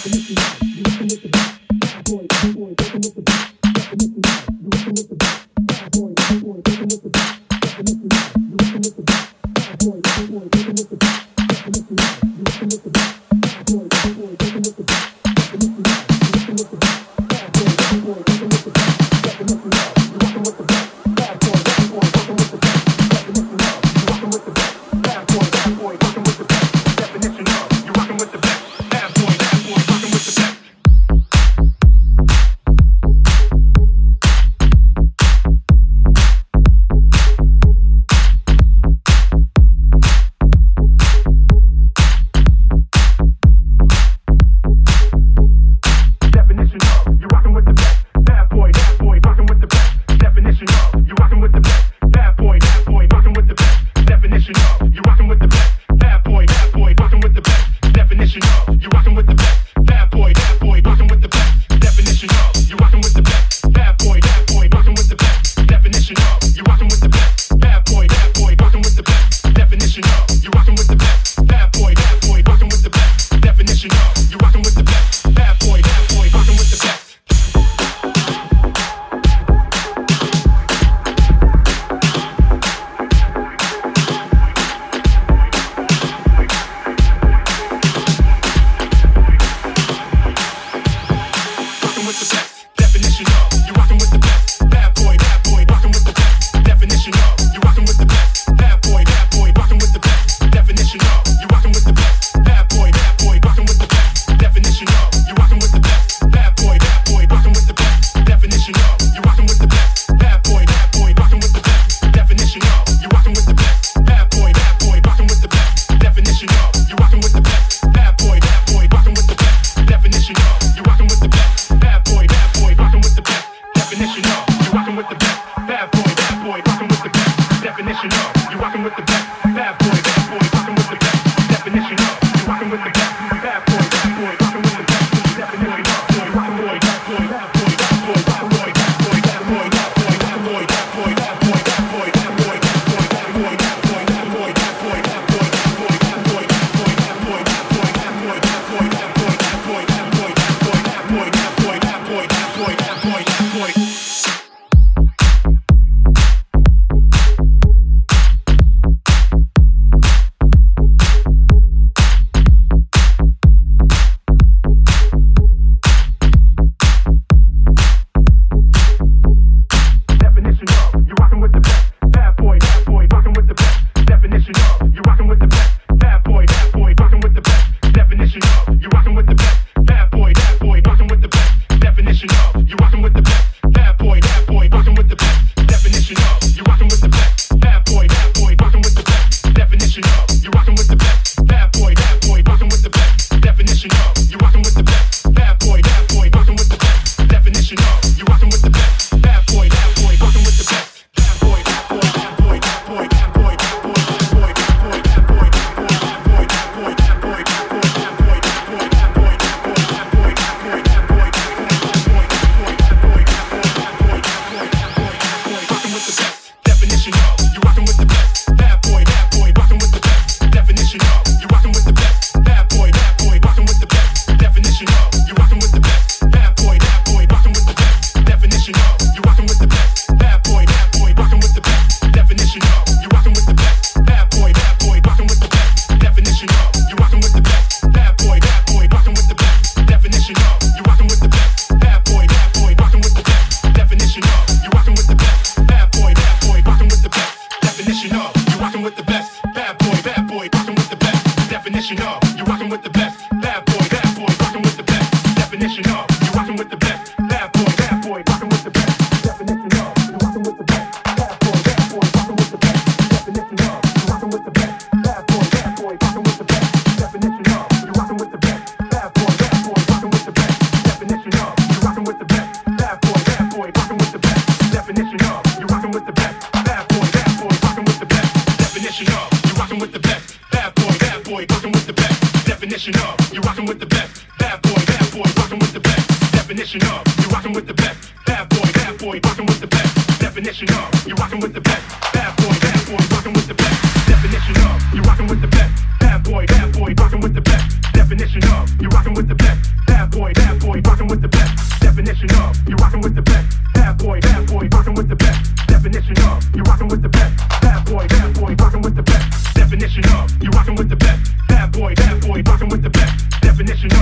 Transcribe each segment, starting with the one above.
Definition of you rocking with the best. Bad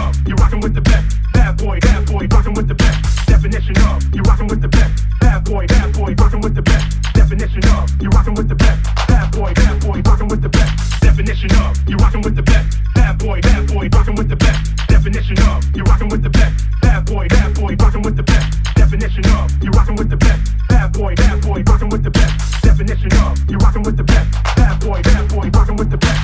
of, you're rocking with the best. Bad boy, rocking with the best. Definition of, you're rocking with the best. Bad boy, rocking with the best. Definition of, you're rocking with the best. Bad boy, rocking with the best. Definition of, you're rocking with the best. Bad boy, rocking with the best. Definition of, you're rocking with the best. Bad boy, rocking with the best. Definition of, you're rocking with the best. Bad boy, rocking with the best. Definition of, you're rocking with the best. Bad boy, rocking with the best.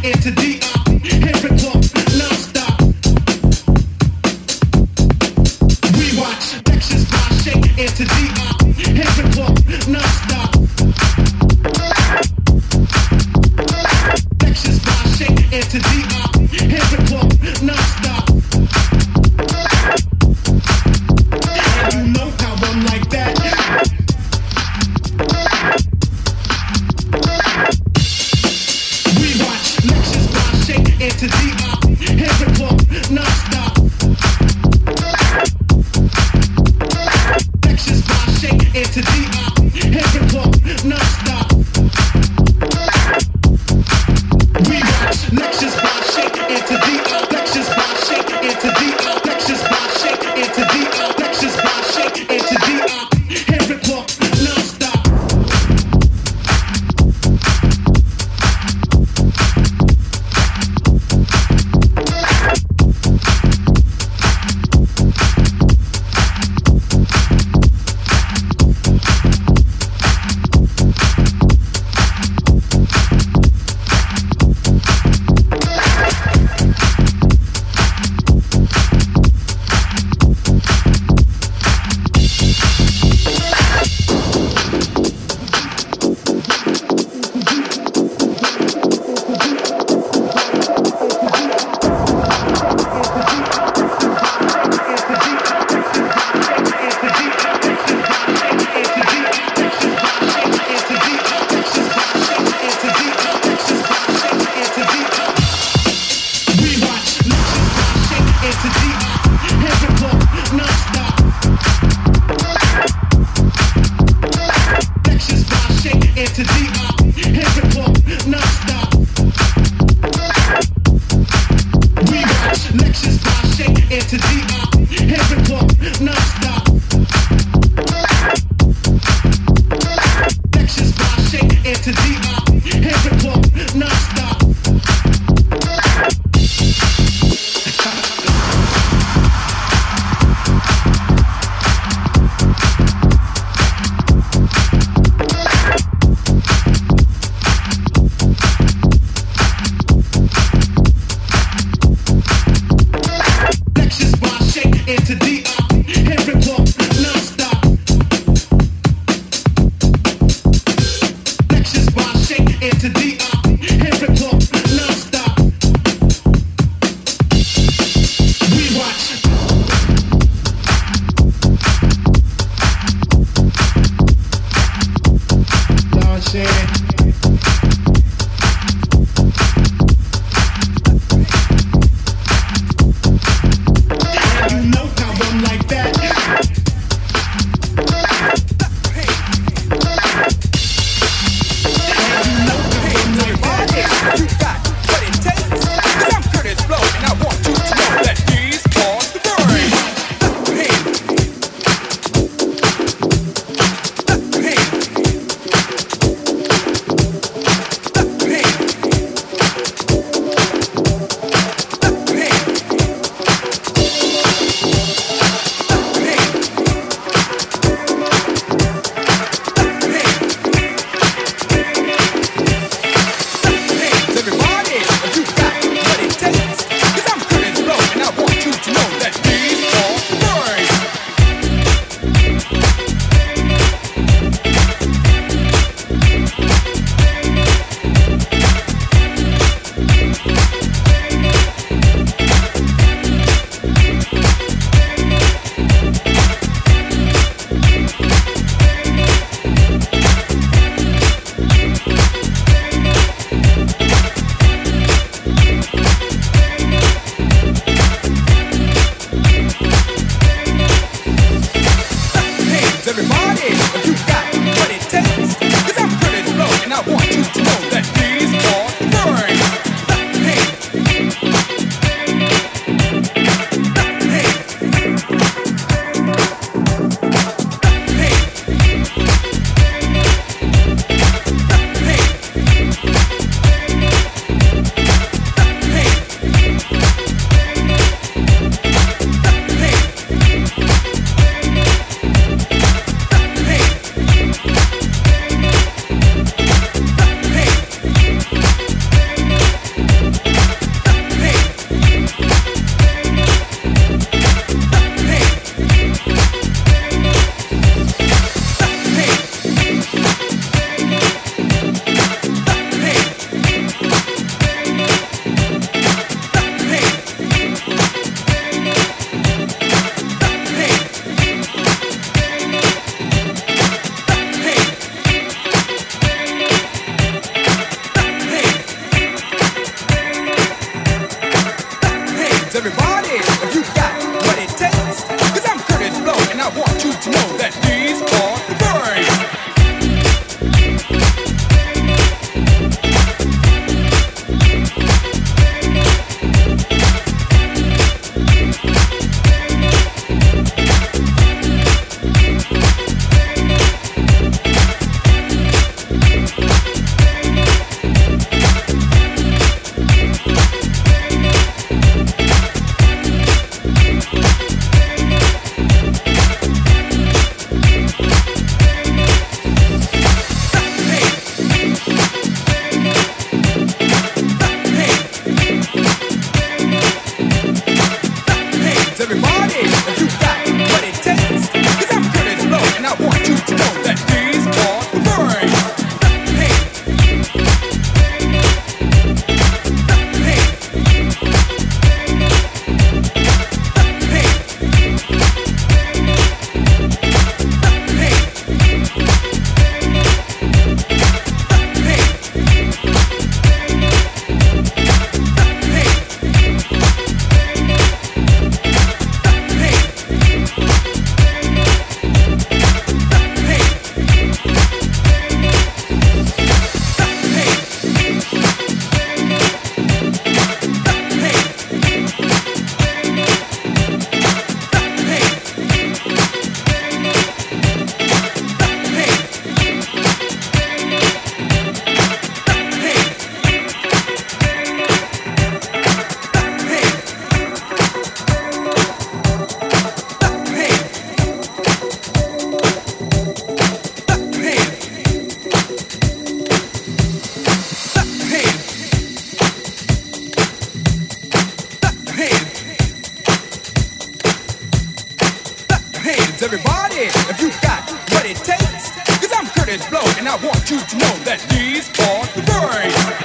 into D. Henry Clark, non-stop. We watch Texas by shake into D. Henry Clark, non-stop. Texas by shake into D. Henry Clark, non-stop. And you know how I'm like that. We watch Lexus by shake into D. Henry Clark, non-stop. Lexus by shake into D. Henry Clark, non-stop. We watch Lexus by shake into D. Lexus by shake into D. Lexus by shake into D. Lexus by shake into D. Henry Clark, non-stop. and I want you to know that these are the brains.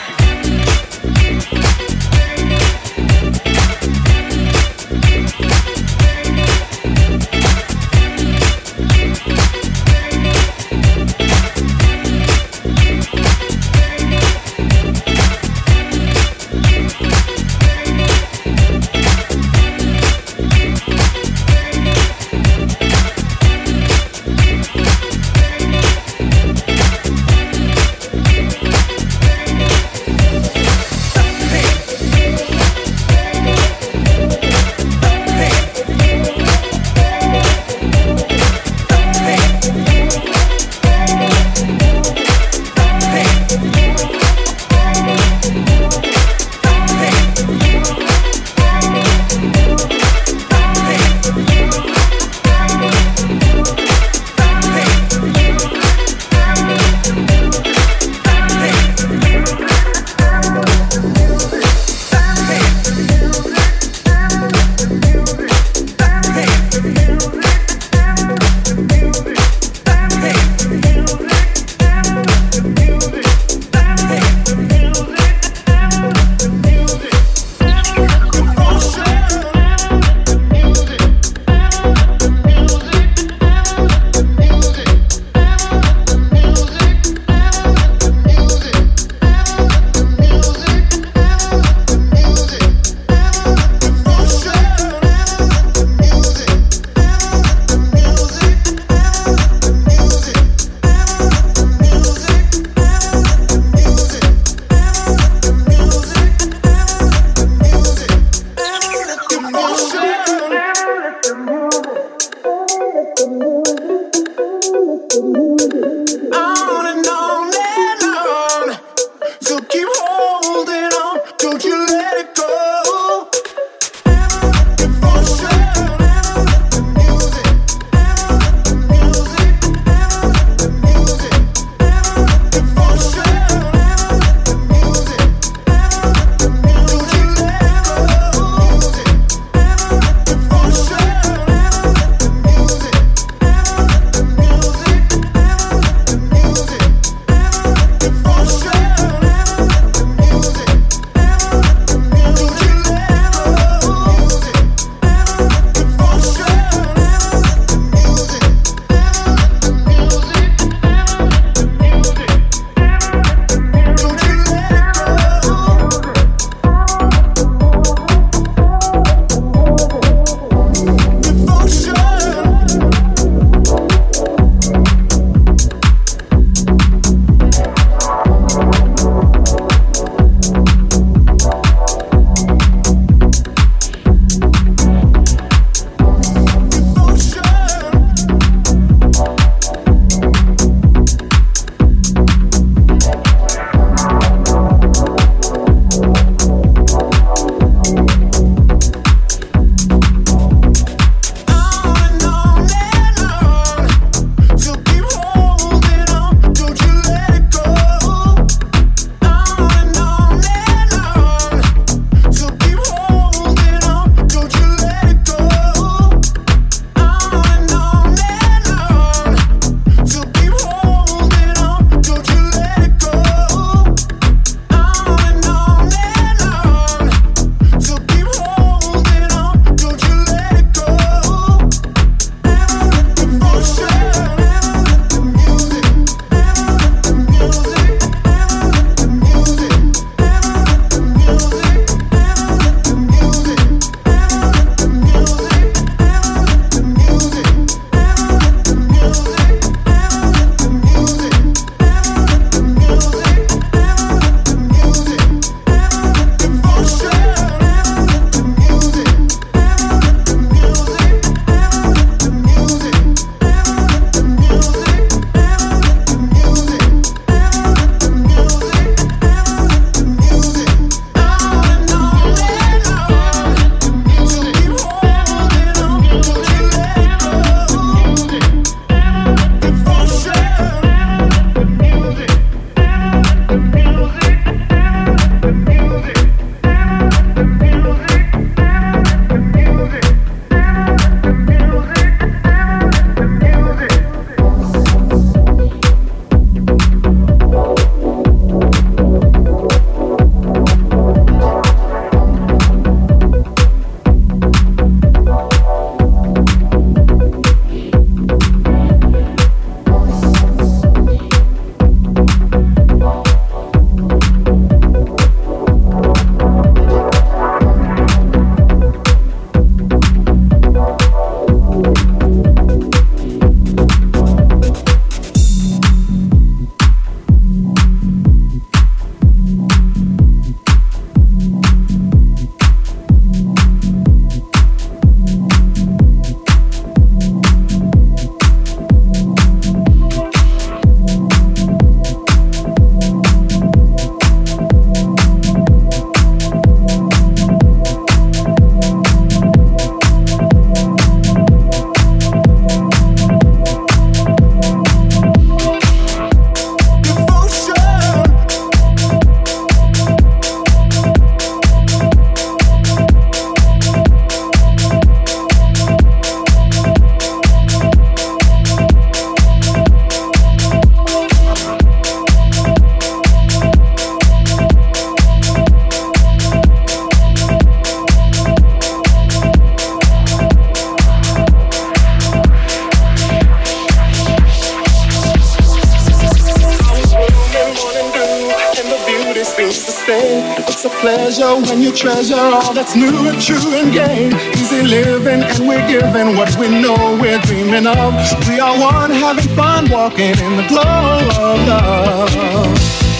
when you treasure all that's new and true and gay. Easy living and we're giving what we know we're dreaming of. We are one, having fun, walking in the glow of love.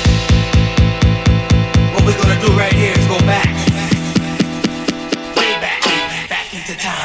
What we're gonna do right here is go back. Way back, back into time.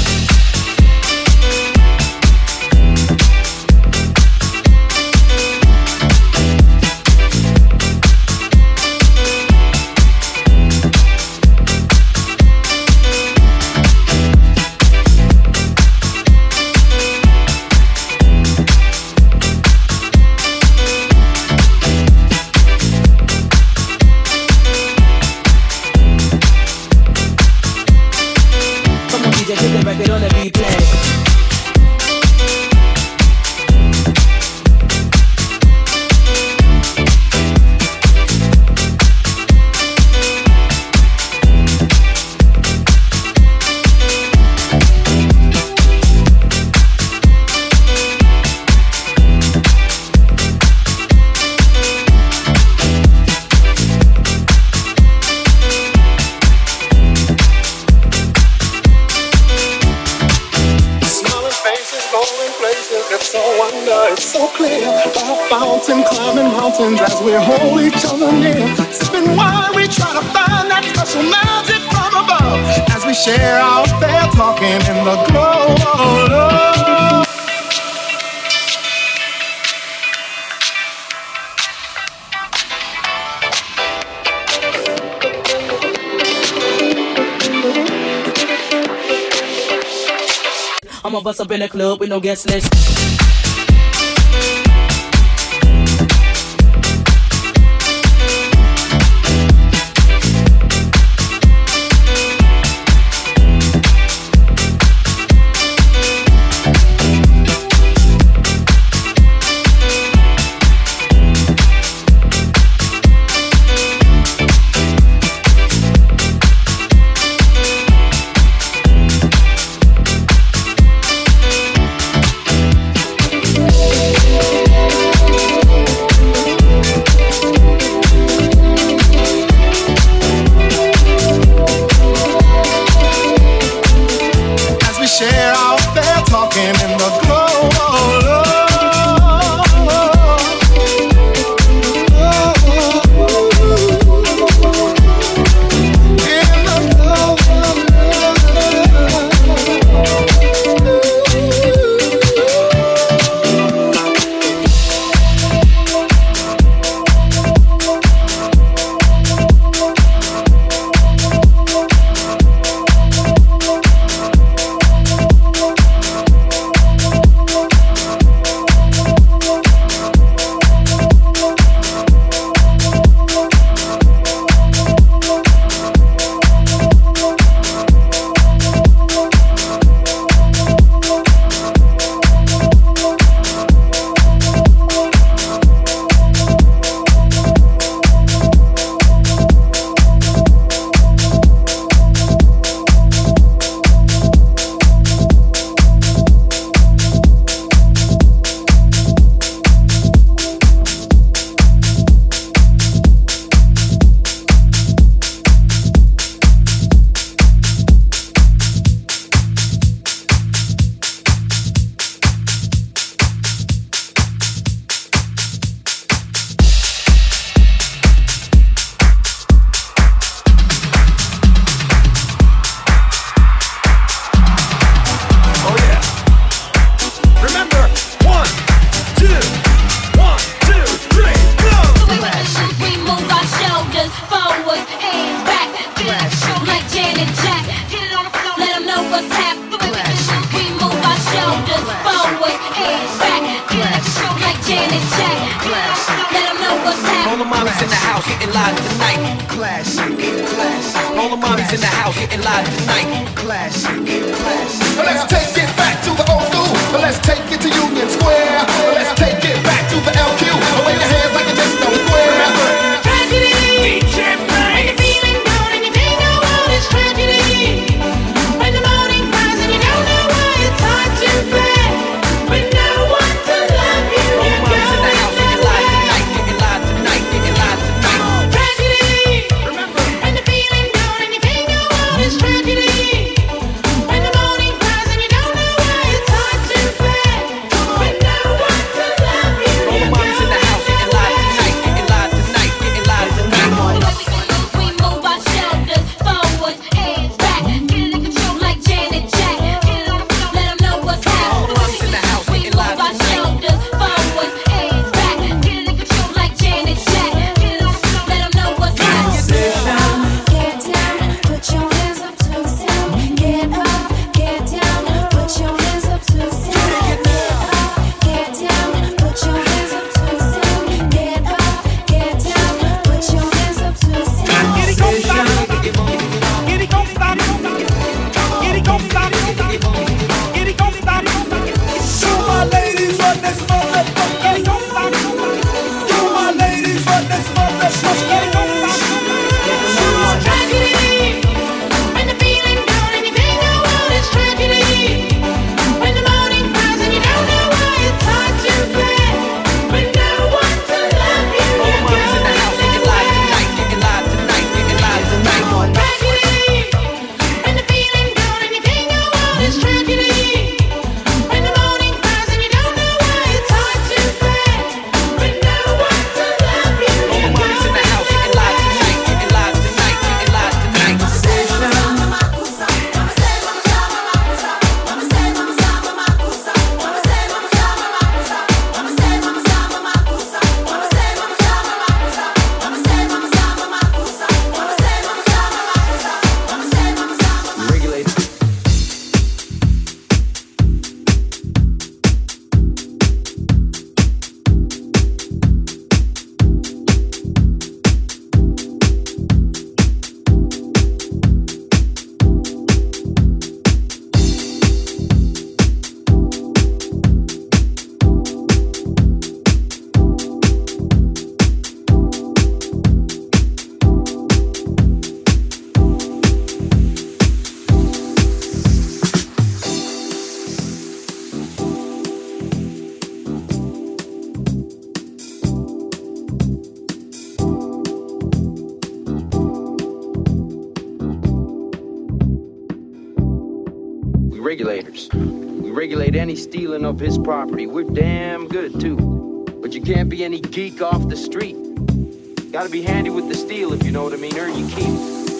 As we hold each other near, sipping wine, we try to find that special magic from above. As we share out there, talking in the glow of love. I'ma bust up in the club with no guest list. Feeling regulators. We regulate any stealing of his property. We're damn good, too. But you can't be any geek off the street. Gotta be handy with the steel, if you know what I mean. Earn your keep.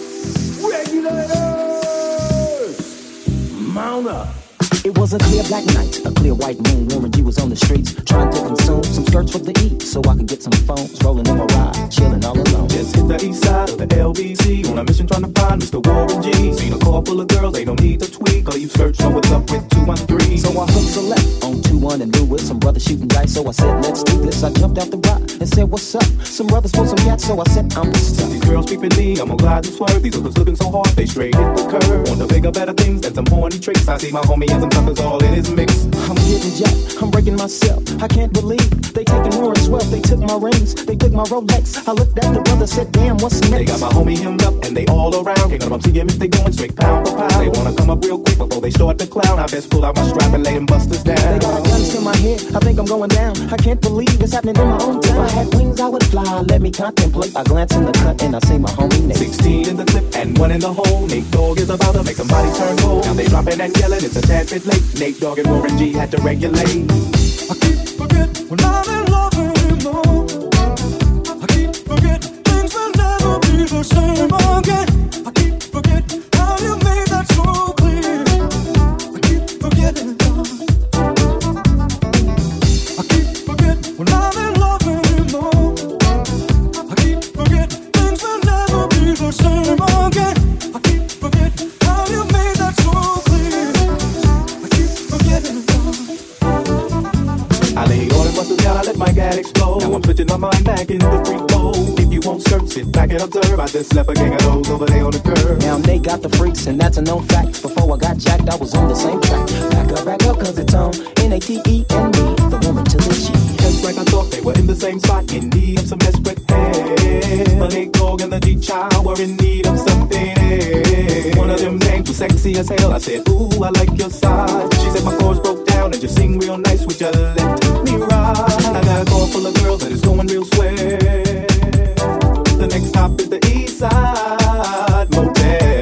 Regulators! Mount up. It was a clear black night, a clear white moon. Warren G was on the streets, trying to consume some skirts for the E, so I could get some phones, rolling in my ride, chilling all alone. Just hit the east side of the LBC, on a mission trying to find Mr. Warren G. Seen a car full of girls, ain't no need to tweak, all you search know what's up with 213. So I hooked a left on 21 and knew with some brothers shooting dice, so I said, let's do this. I jumped out the ride and said, what's up? Some brothers pulled some gas, so I said, I'm stuck. These girls peeping me, I'm gonna glide and swerve. These others looking so hard, they straight hit the curve. Want to bigger, better things than some horny tricks. I see my homie and some suckers all in his mix. I'm getting jacked, I'm breaking myself. I can't believe they taking Warren's wealth. They took my rings, they took my Rolex. I looked at the brother, said, damn, what's next? They got my homie hemmed up and they all around. Can't let them see him if they going straight pound for pound. They wanna come up real quick before they start to clown. I best pull out my strap and lay them busters down. They got guns to my head, I think I'm going down. I can't believe it's happening in my own town. If I had wings, I would fly, let me contemplate. I glance in the cut and I see my homie Nate. 16 in the clip and 1 in the hole. Nate Dogg is about to make somebody turn cold. Now they dropping and yelling, it's a tad bit late. Nate Dogg and Warren G had to regulate. I keep forgetting when I'm in love anymore. I keep forgetting things will never be the same again. I keep forgetting how you made that so clear. I keep forgetting. I keep forgetting when I'm in love anymore. I keep forgetting things will never be the same again. I keep forgetting how you made that so clear. I keep forgetting. I lay all the busters down, I let my gat explode. Now I'm switching my mind back into free mode. If you won't search, sit back and observe. I just left a gang of those over there on the curb. Now they got the freaks and that's a known fact. Before I got jacked, I was on the same track. Back up, cause it's on N-A-T-E-N-D, the woman to the G. Just like I thought they were in the same spot, in need of some desperate help. The Nate Dogg and the G-Child were in need of something else. One of them names was sexy as hell. I said, ooh, I like your side. She said my chords broke down and just sing real nice. Would you let me ride? I got a car full of girls and it's going real swell. The next stop is the East Side Motel.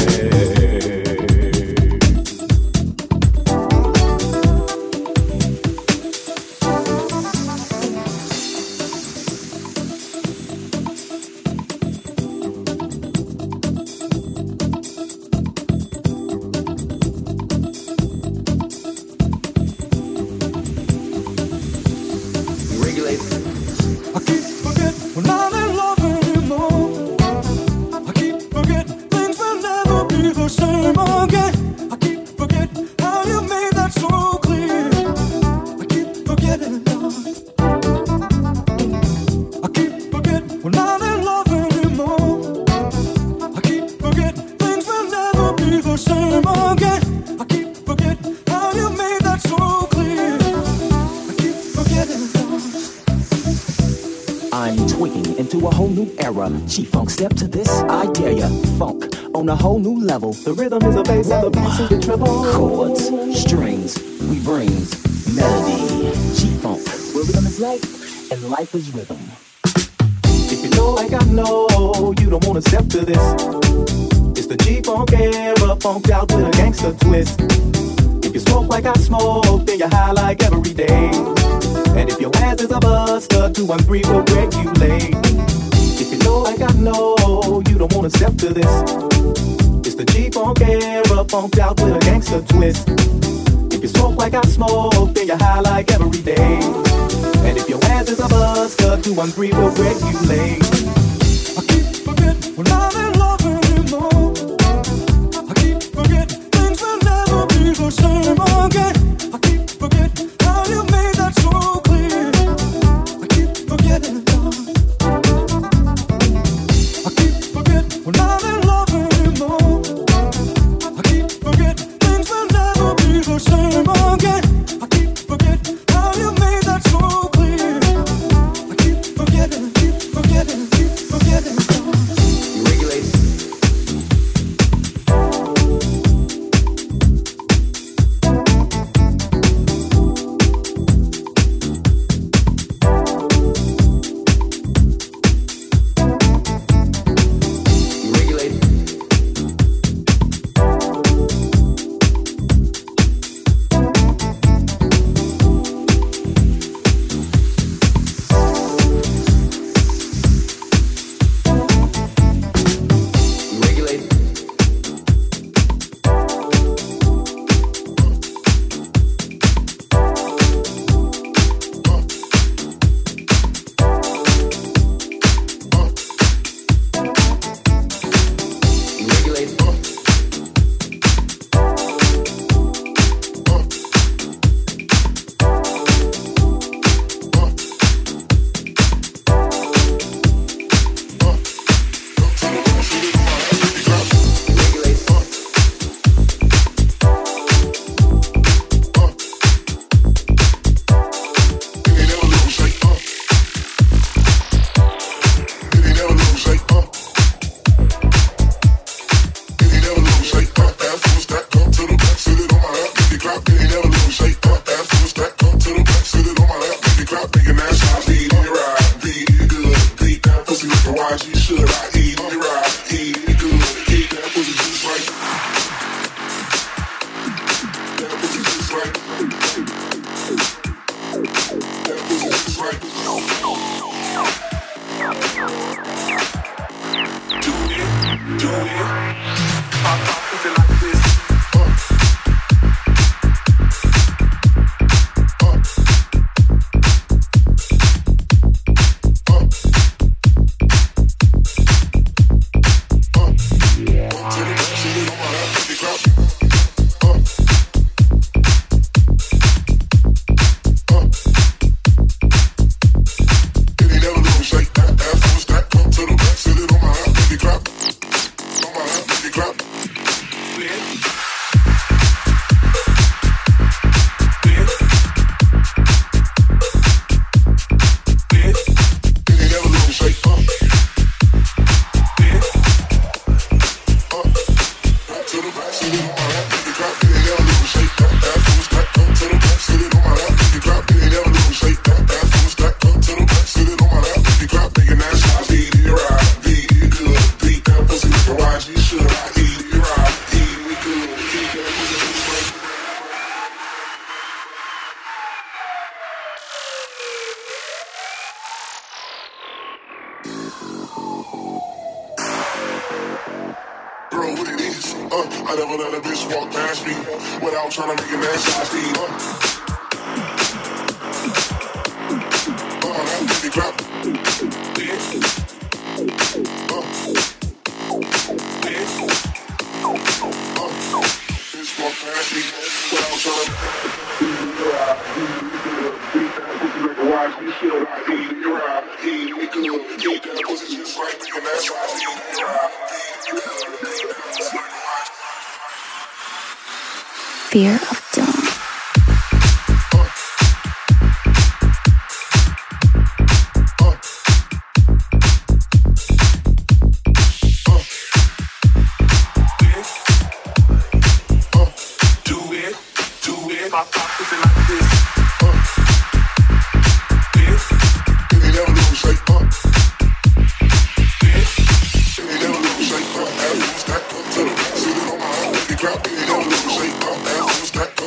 When I'm in love anymore, I keep forgetting things will never be the same again. I keep forgetting how you made that so clear. I keep forgetting. I keep forgetting when I'm in love anymore. I keep forgetting things will never be the same again. I keep forgetting how you made that so clear. I keep forgetting. I'm tweaking into a whole new era. G-Funk, step to this, I dare ya. Funk on a whole new level. The rhythm is a bass and the bass is the treble. Chords, strings, we brings melody. G-Funk, where rhythm is life and life is rhythm. If you know like I know, you don't wanna step to this. It's the G-Funk era, funked out with a gangster twist. If you smoke like I smoke, then you're high like every day. And if your ass is a buster, 213 will regulate. If you know like I know, you don't wanna step to this. It's the G-Funk era, funked out with a gangster twist. If you smoke like I smoke, then you're high like every day. And if your ass is a buster, 213 will regulate. I keep forgetting when I'm in love anymore. I keep forgetting things will never be the same again. I keep forgetting how you made that so clear. I keep forgetting. I keep forgetting when I'm in love anymore. I keep forgetting things will never be the same again. I keep forgetting how you made that so clear. I keep forgetting, keep forgetting. I never let a bitch walk past me without trying to make an ass I see. That pretty crap. Bitch walk past me without trying to. Watch me shit, I eat it right. Eat it good. Eat that pussy just like making ass I see. Fear of Dawn. Drop it, don't lose, shake up, ass, stack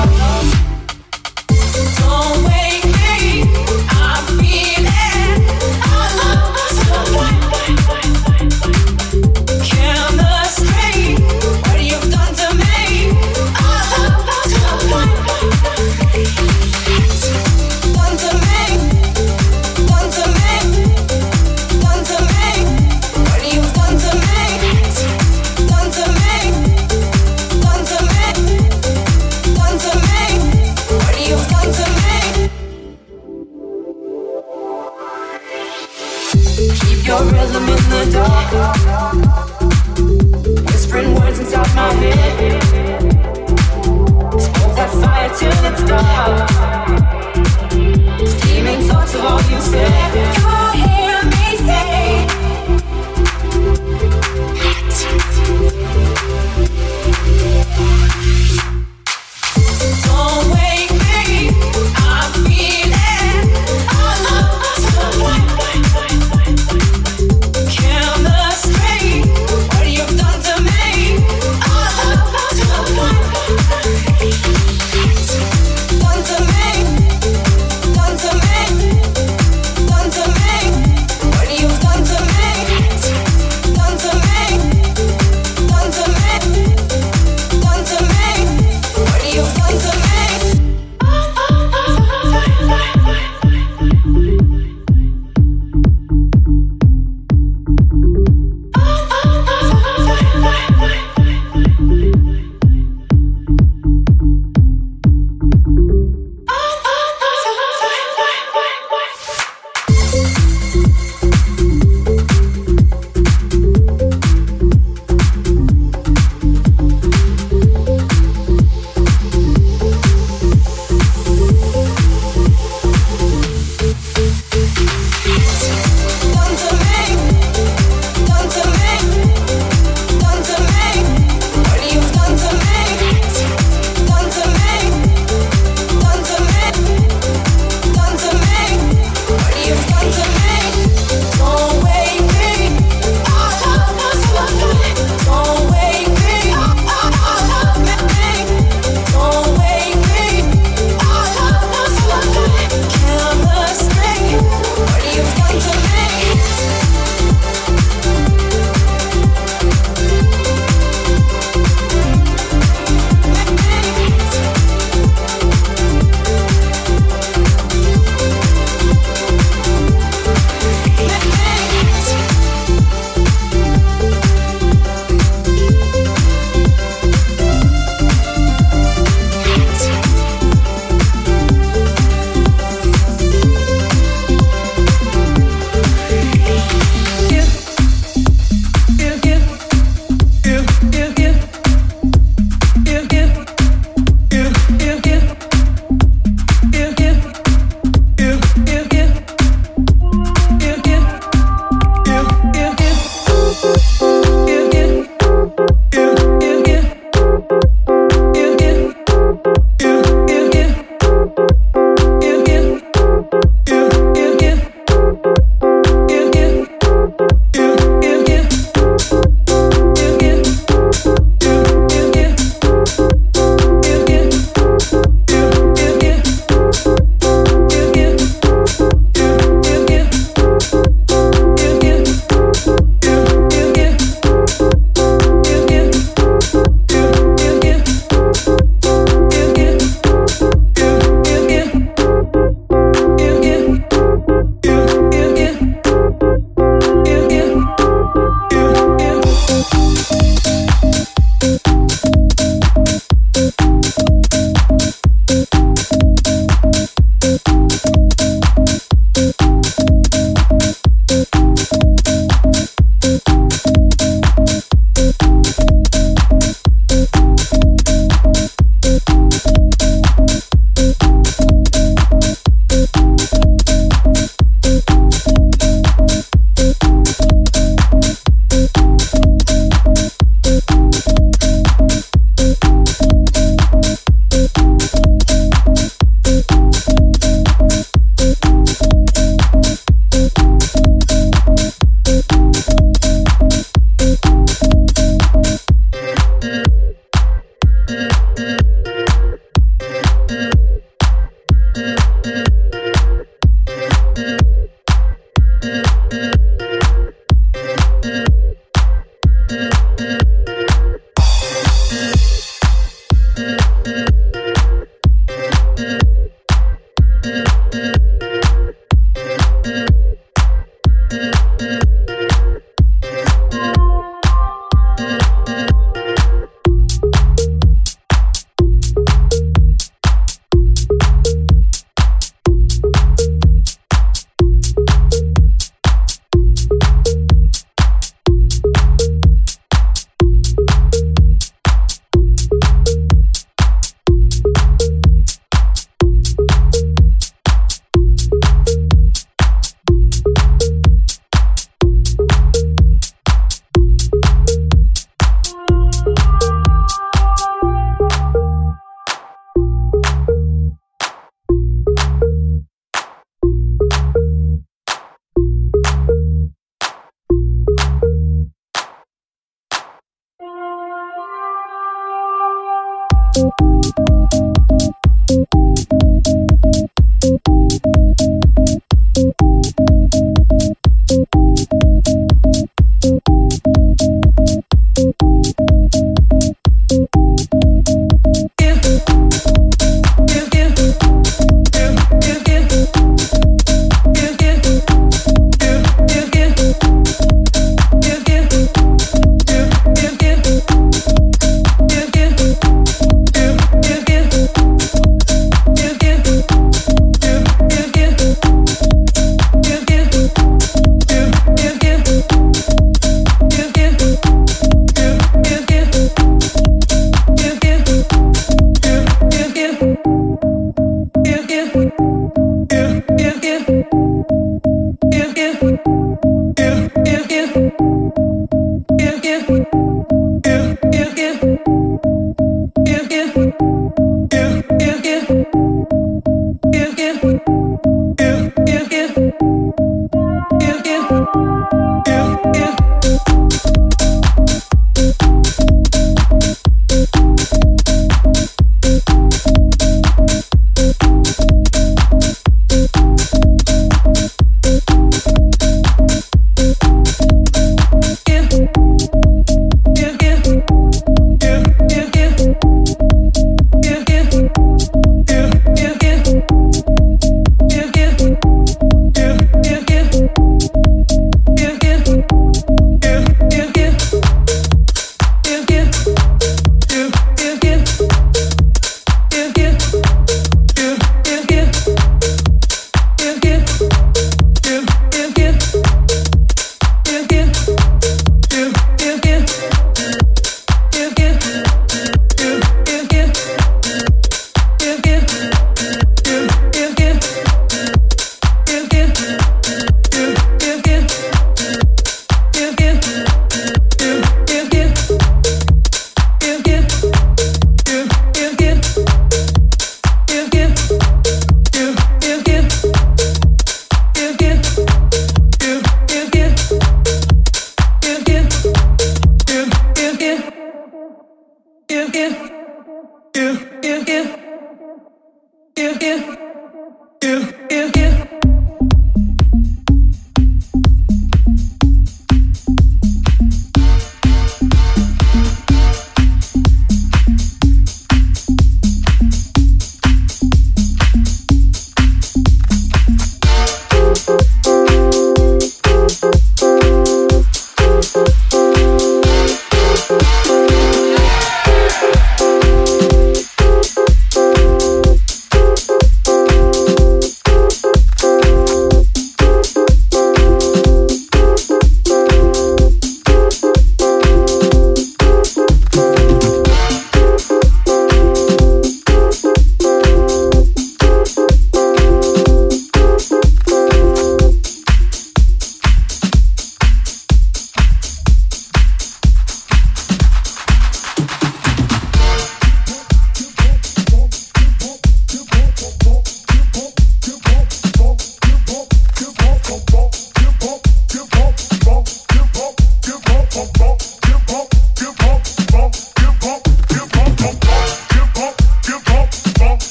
Done to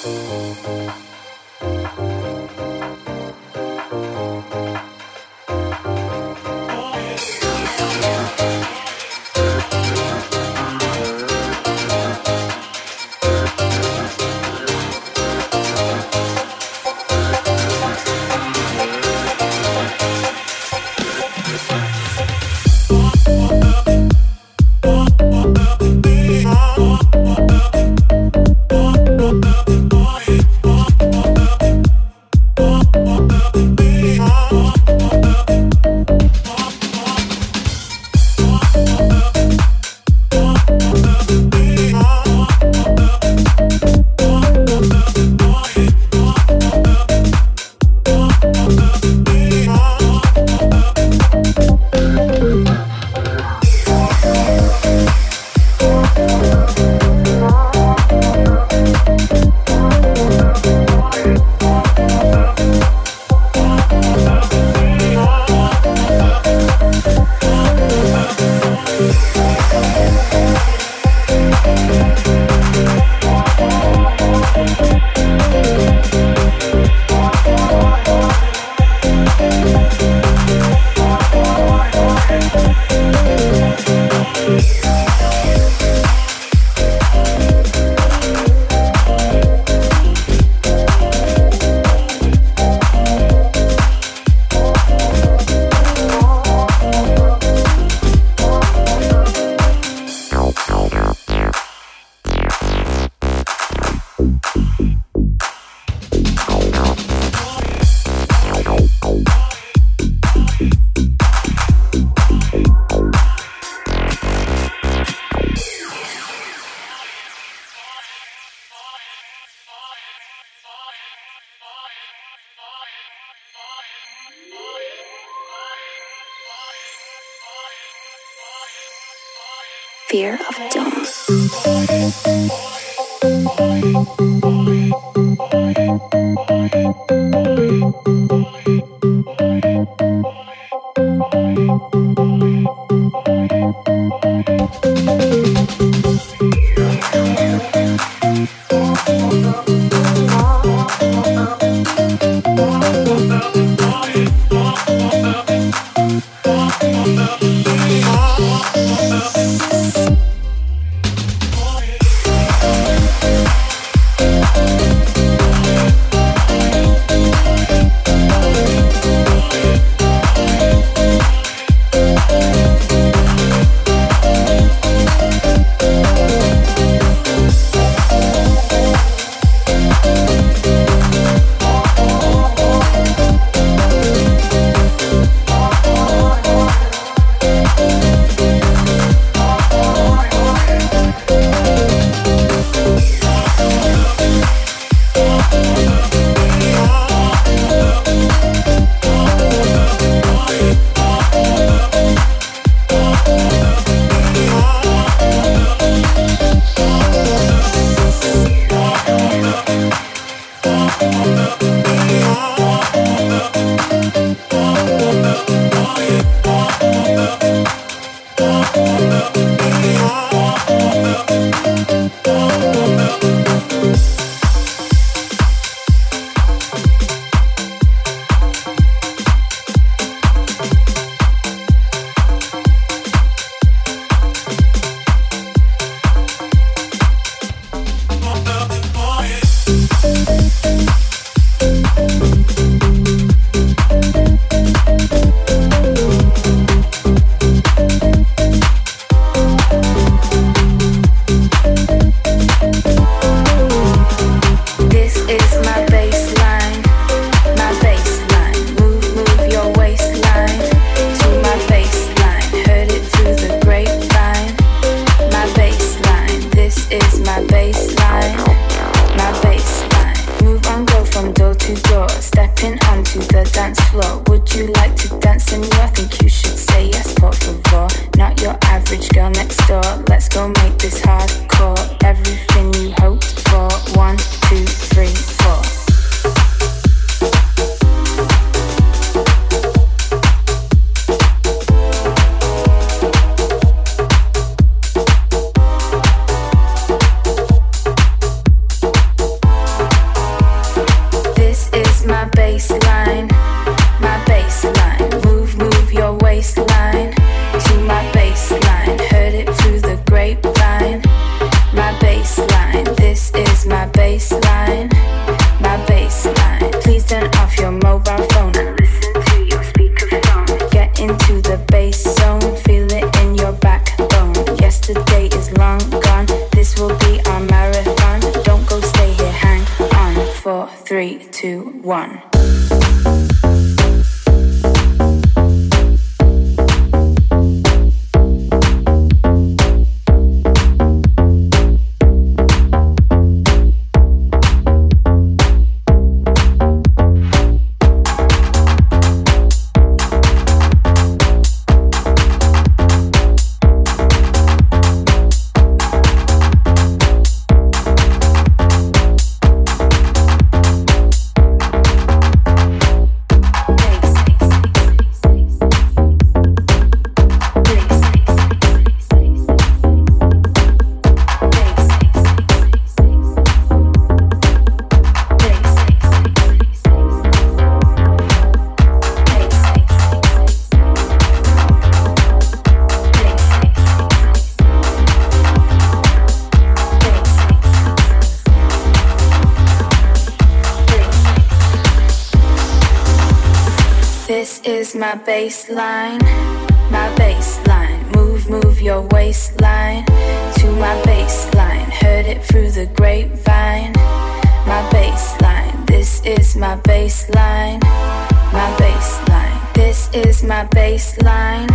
Fear of Dome. 3, 2, 1. My baseline, move your waistline to my baseline, heard it through the grapevine. My baseline, this is my baseline, this is my baseline,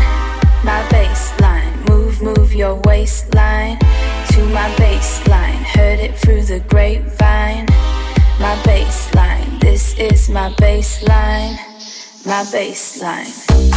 move your waistline to my baseline, heard it through the grapevine. My baseline, this is my baseline. My baseline.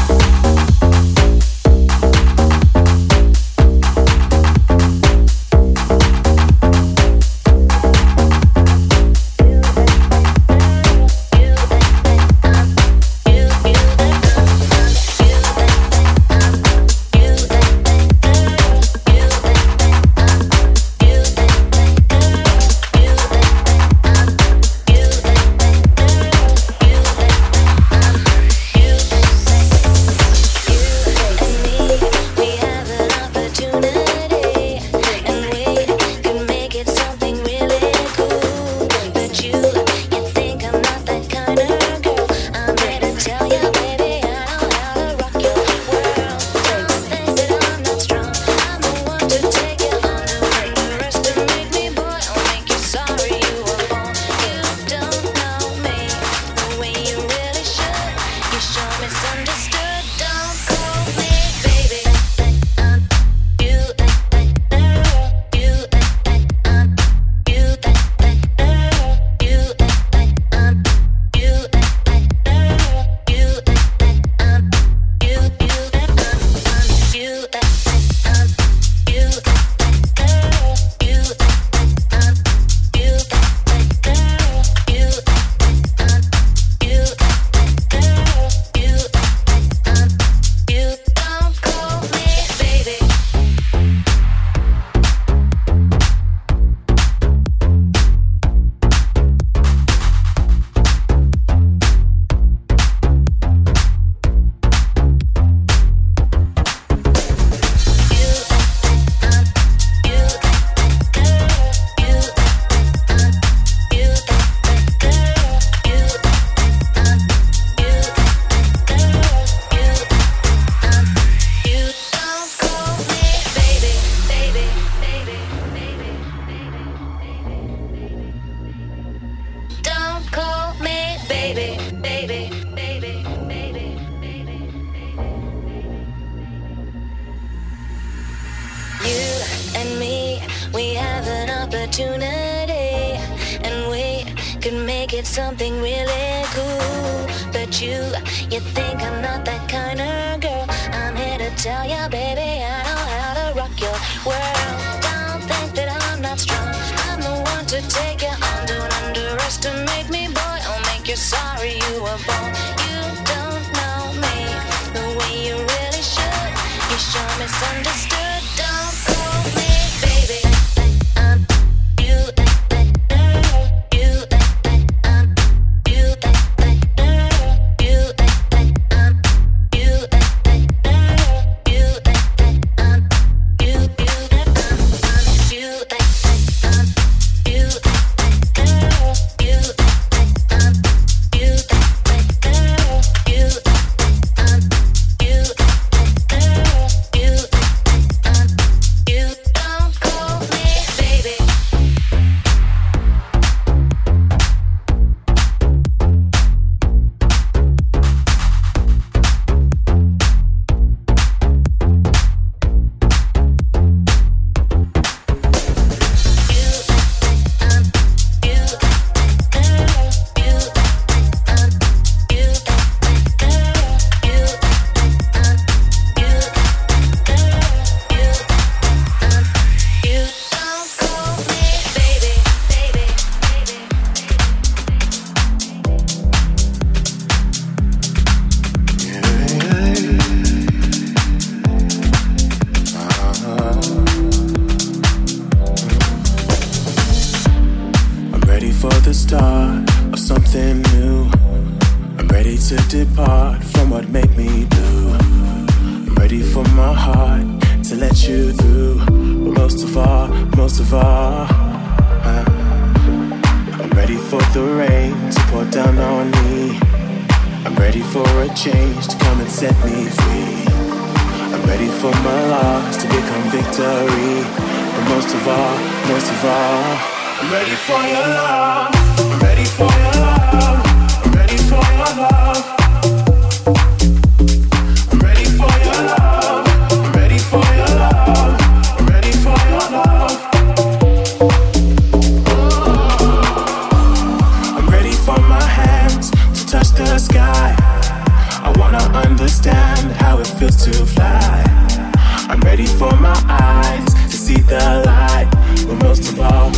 Something really cool, but you think I'm not that kind of girl. I'm here to tell ya, baby, I know how to rock your world. Don't think that I'm not strong, I'm the one to take you on. Don't underestimate me, boy, I'll make you sorry you were born. You don't know me the way you really should. You sure misunderstood. Don't call me baby, I'm you. the start of something new. I'm ready to depart from what made me blue. I'm ready for my heart to let you through. But most of all, I'm ready for the rain to pour down on me. I'm ready for a change to come and set me free. I'm ready for my loss to become victory. But most of all, I'm ready for your love. I'm ready for your love. I'm ready for your love. I'm ready for your love. I'm ready for your love. I'm ready for your love. I'm ready for my hands to touch the sky. I wanna understand how it feels to fly. I'm ready for my eyes to see the light. But most of all,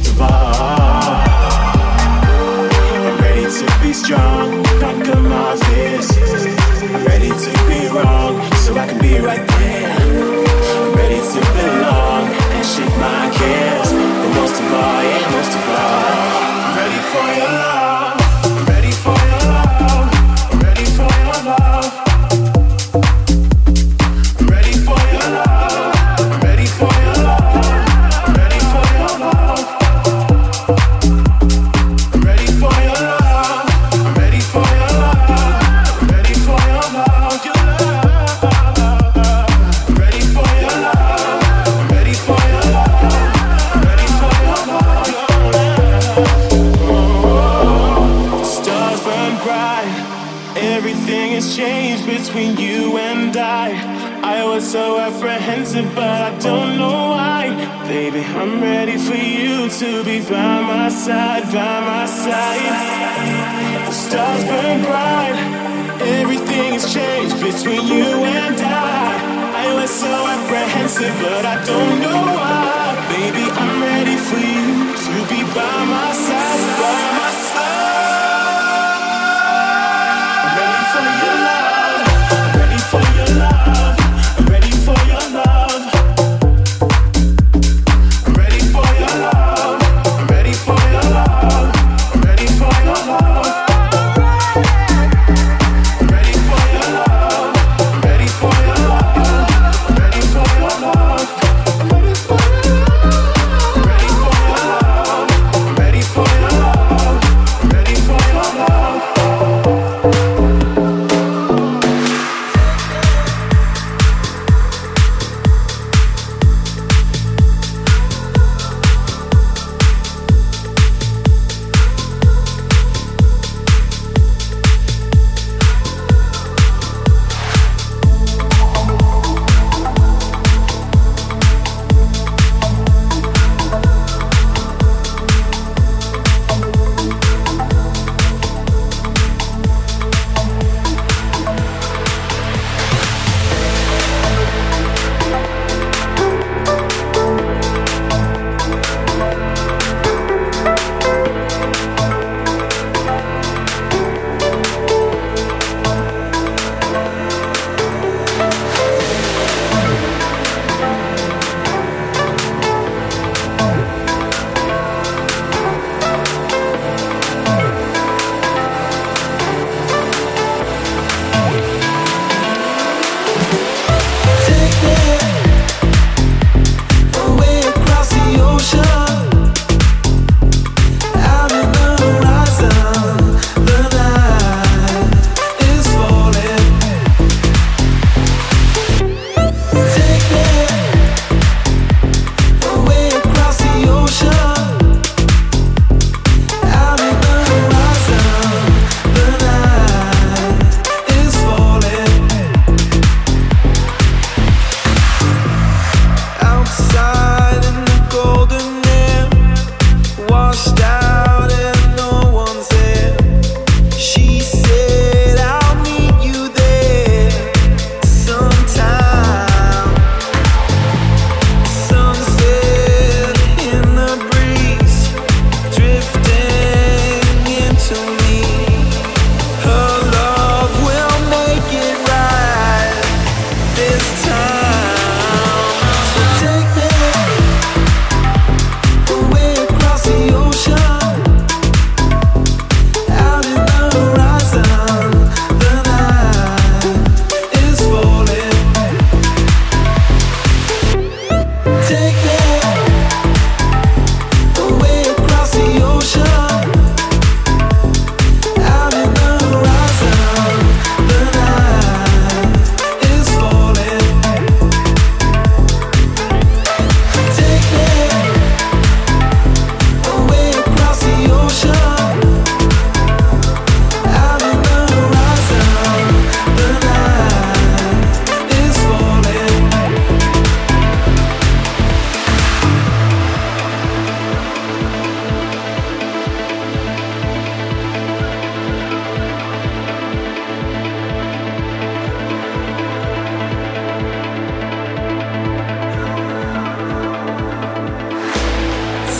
I'm ready to be strong, conquer my fears. I'm ready to be wrong, so I can be right there. I'm ready to belong and shake my cares. But most of all, I'm ready for your love. I'm ready for your love. I'm ready for your love. I'm ready for your love. I'm ready for your love. I'm ready for your love. I'm ready for your love. I'm ready for your love. I'm ready for your love. I'm ready for your love. I'm ready for your love. I'm ready for your love. Stars burn bright. Everything has changed between you and I was so apprehensive, but I don't know why. Baby, I'm ready for you to be by my side, by my side. The stars burn bright. Everything has changed between you and I was so apprehensive, but I don't know why. Baby, I'm ready for you to be by my side, by my side. I'm ready for your love. I'm ready for your love. I'm ready for your love. I'm ready for your love. I'm ready for your love. I'm ready for your love. I'm ready for your love. I'm ready for your love. I'm ready for your love. I'm ready for your love. I'm ready for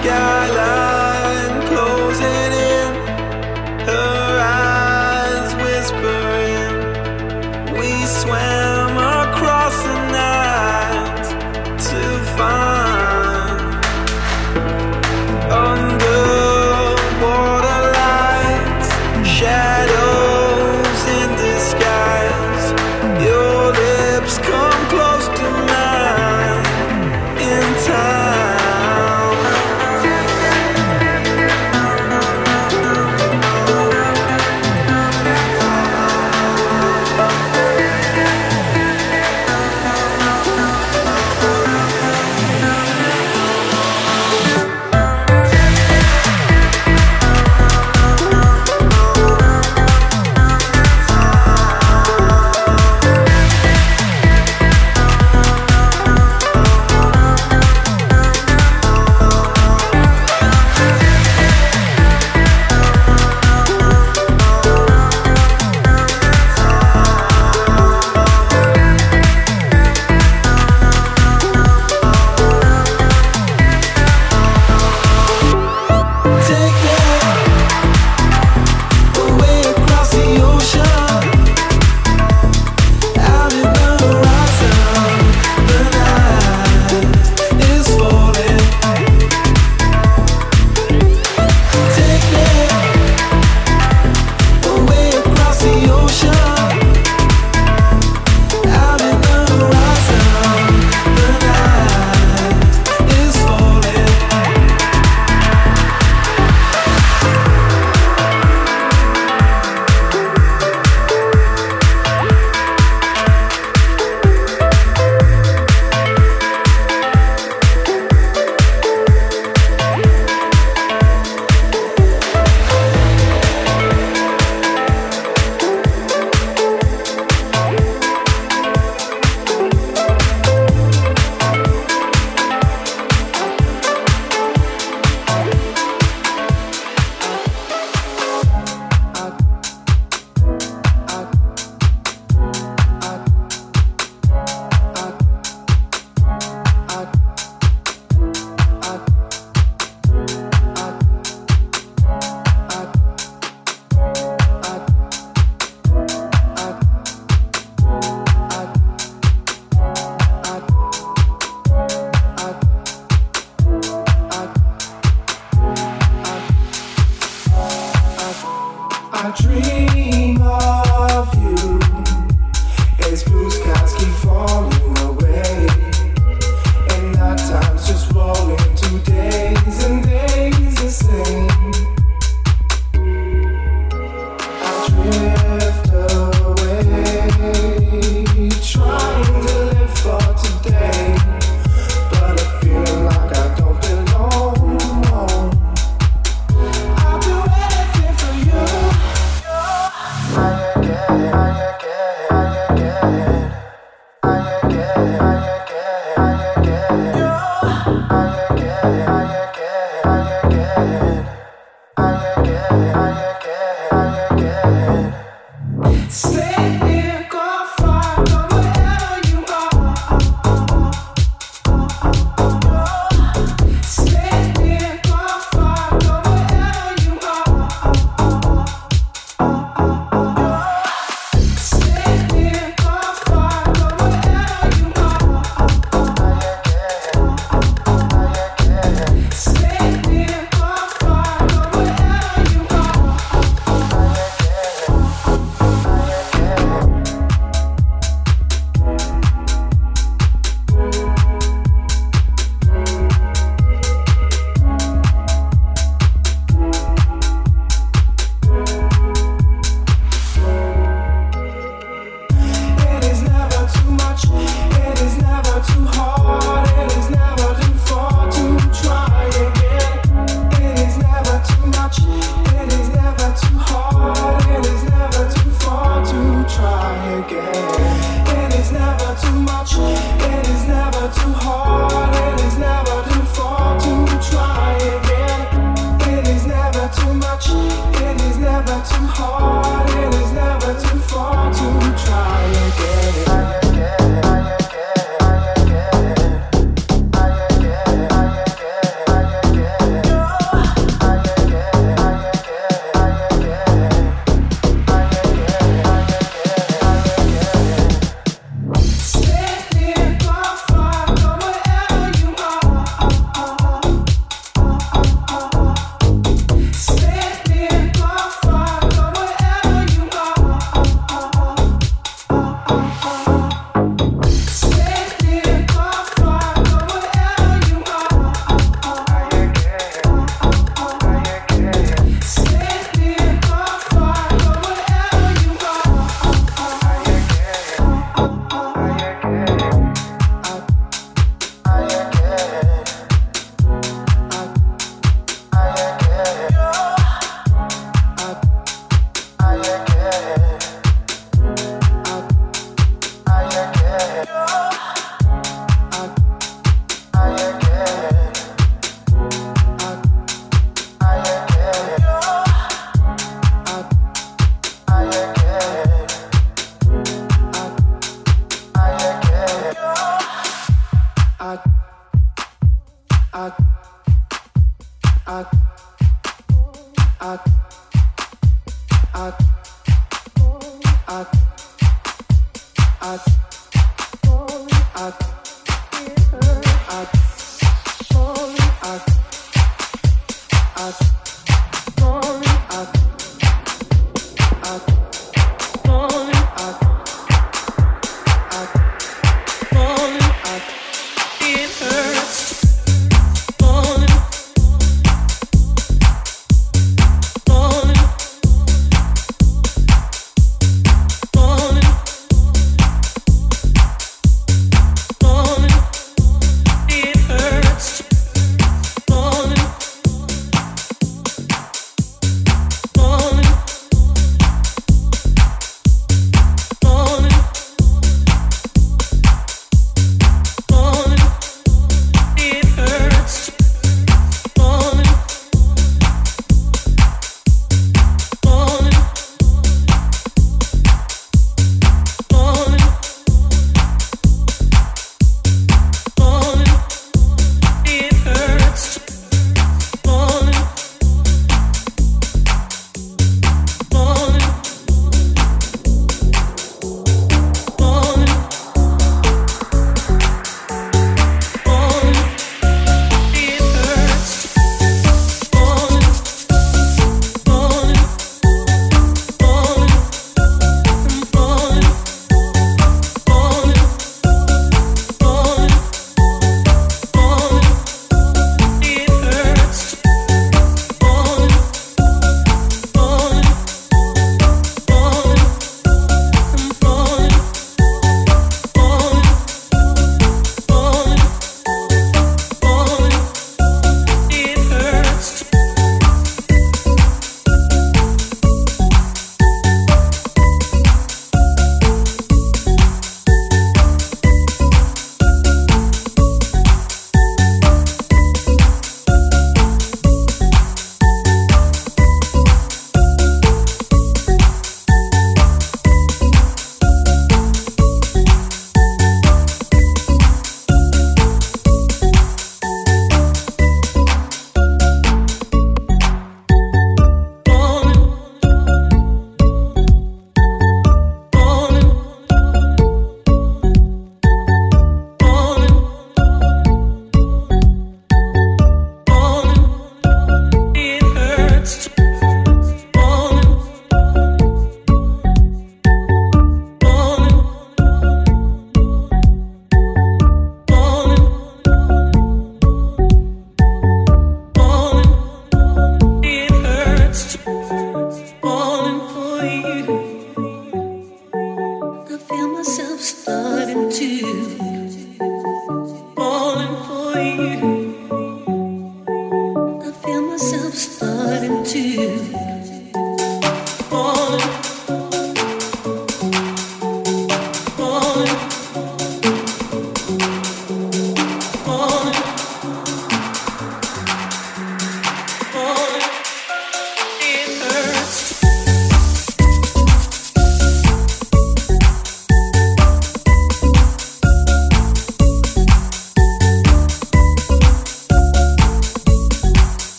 skyline closing in, her eyes whispering. We swam across the night to find underwater lights, shadows in disguise. Your lips come close to mine in time.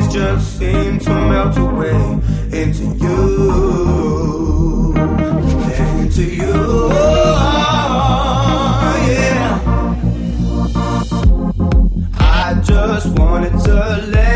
just seem to melt away into you, into you. Yeah, I just wanted to let